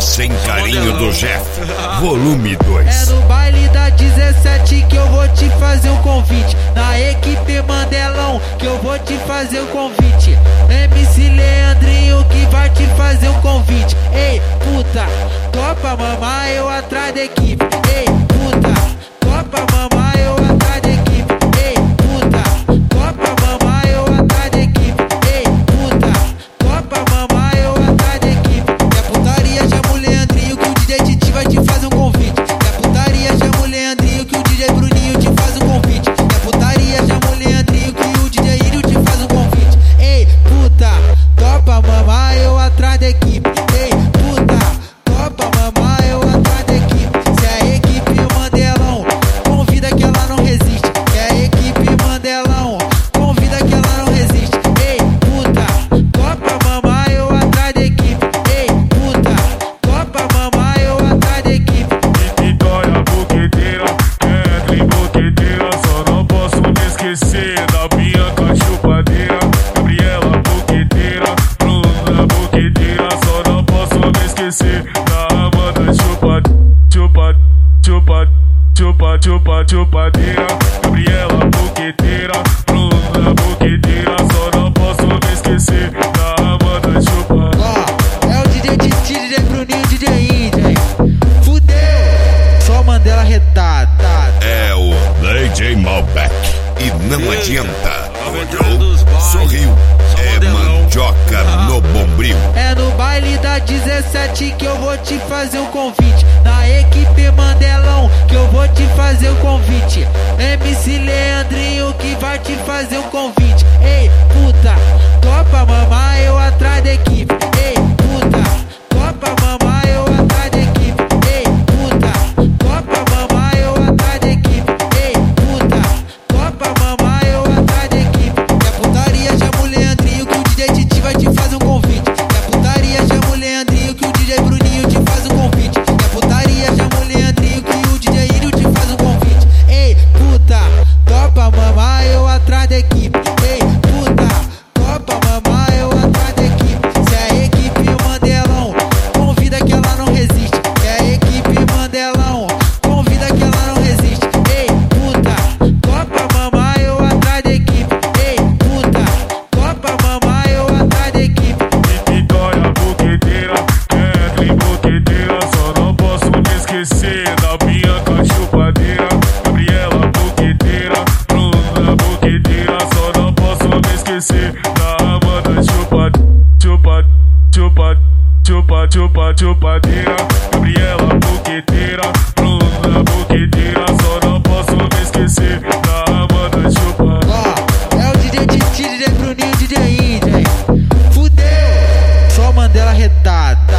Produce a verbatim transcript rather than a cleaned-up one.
Sem Carinho do Jeff, volume dois. É no baile da dezessete que eu vou te fazer um convite. Na equipe Mandelão que eu vou te fazer o um convite. M C Leandrinho que vai te fazer um convite. Ei, puta, topa mamar eu atrás da equipe. Ei, puta, topa mamar eu atrás da equipe. Ei, puta, topa mamar eu atrás da equipe. Ei, puta, topa mamar eu atrás da equipe. É putaria, chama o Leandrinho que o D J Titi vai te fazer um convite. É putaria, chama o Leandrinho que o D J Bruninho te faz um convite. É putaria, chama o Leandrinho que o D J Írio te faz um convite. Ei, puta, topa mamar eu atrás da equipe. Ei, puta, topa mamar eu atrás da equipe. Se a equipe Mandelão convida que ela não resiste. Se a equipe Mandelão convida que ela não resiste. Ei, puta, topa mamar eu atrás da equipe. Ei, puta, topa mamar eu atrás da equipe. Vitória boqueteira, Kathleen boqueteira, só não posso me esquecer da Bianca chupadeira. Gabriela boqueteira, Bruna boqueteira, só não posso me esquecer da Amanda chupa, chupa, chupa, chupa, chupa, chupadeira. Gabriela boqueteira, Bruna boqueteira, só não posso me esquecer da Amanda chupa. Ó, é o D J Titi, D J Bruninho, D J Índia. Fudeu, só Mandela retado. É o D J Malbec. E não adianta. Olhou, sorriu. É mandioca no bombril. É no baile da dezessete que eu vou te fazer um convite. Na equipe Mandelão que eu vou te fazer o um convite. M C Leandrinho que vai te fazer um convite. Ei, puta, topa mamar eu atrás da equipe. Ei, puta, topa mamar eu atrás da equipe. Ei, puta, topa mamar eu atrás da equipe. Ei, puta, topa mamar eu atrás da equipe. É putaria, chama o Leandrinho que o D J Titi vai te fazer um convite. É putaria, chama o Leandrinho que o D J Bruninho te faz um convite. É putaria, chama o Leandrinho que o D J Írio te faz um convite. Ei, puta, topa mamar eu atrás da equipe. Ei, puta, topa mamar eu atrás da equipe. Se a equipe Mandelão convida que ela não resiste. Se a equipe Mandelão convida que ela não resiste. Ei, puta, topa mamar eu atrás da equipe. Ei, puta, topa mamar eu atrás da equipe. Vitória boqueteira, Kathleen boqueteira, só não posso me esquecer da Bianca chupadeira. Gabriela boqueteira, Bruna boqueteira, só não posso me esquecer da Amanda chupa, chupa, chupa, chupa, chupa, chupadeira. Gabriela boqueteira, Bruna boqueteira, só não posso me esquecer da Amanda chupa. Ó, é o D J Titi, D J Bruninho, D J Índia. Fudeu, só Mandela retado.